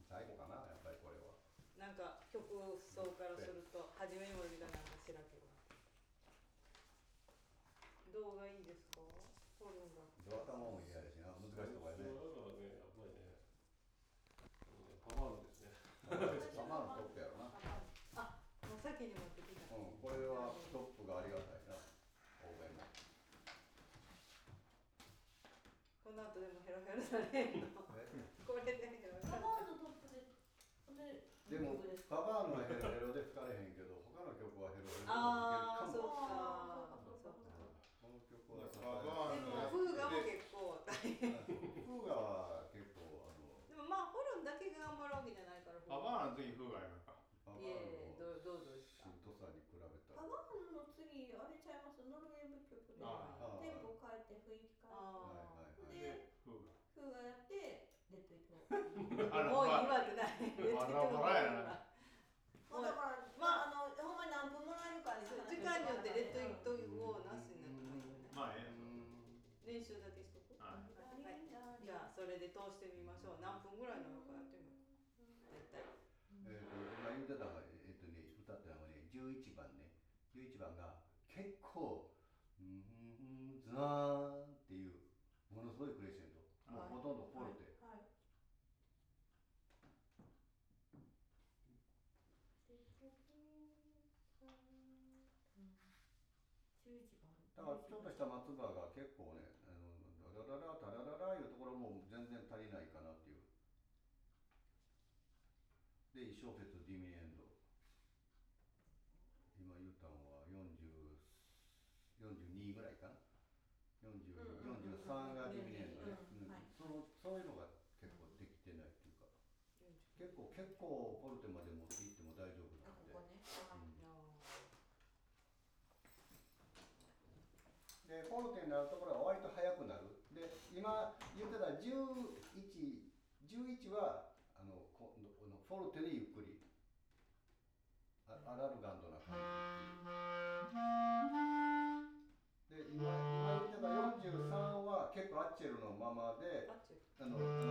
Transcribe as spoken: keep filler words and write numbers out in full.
最後かな、やっぱりこれは。 なんか曲奏からすると初めもみたいなんかしらけど。どうがいいですか？ホルンが。 ドア頭も嫌やしな、難しいとこやね。 だからね、やっぱりね、パワーですね。 パワーのトップやろな。 あ、もう先に持ってきた。 うん、これはトップがありがたいな。欧米も。 この後でもヘロヘロされんの。これでヘロヘロ。 パワーのトップで。 でもパワーのはヘロヘロで吹かれへんけど、他の曲はヘロヘロで吹けるかも。 ああ、そうか。そうか。 この曲はパワーでもフーガも結構大変。 フーガは結構あの。 でもまあホルンだけが頑張るわけじゃないから。 パワーの次フーガやるか。 いえ、どうどうですか。 しんどさに比べたら。 パワーの次あれちゃいます。ノルウェー舞曲でテンポ変えて雰囲気変えて。で、 フーガ。 フーガやってレッドイット。 もう言われない。 バラバラやな。 まあだからまああのほんまに何分もらえるかに時間によってレッドイットをなしになってもいいよね。 まあええ。練習だけしとく。はい。じゃあそれで通してみましょう。何分ぐらいなのかやってみよう。絶対。 えっと今言ってたのがえっとね歌ってたのがねじゅういちばんね。じゅういちばんが結構うんズーンっていうものすごいクレッシェンド。もうほとんどフォルテ。だからちょっとした松葉が結構ね、あのダラララタラララいうところも全然足りないかなっていう。で、一小節ディミエンド。今言ったのはよんじゅう、よんじゅうにぐらいかな。よんじゅう、よんじゅうさんがディミエンドね。そのそういうのが結構できてないっていうか。結構結構フォルテまで持っていっても大丈夫なので。でフォルテになるところは割と速くなる。で今言ってたじゅういち、じゅういちはあのこのフォルテでゆっくりアラルガンドな感じで、今今言ってたよんじゅうさんは結構アッチェルのままで、あの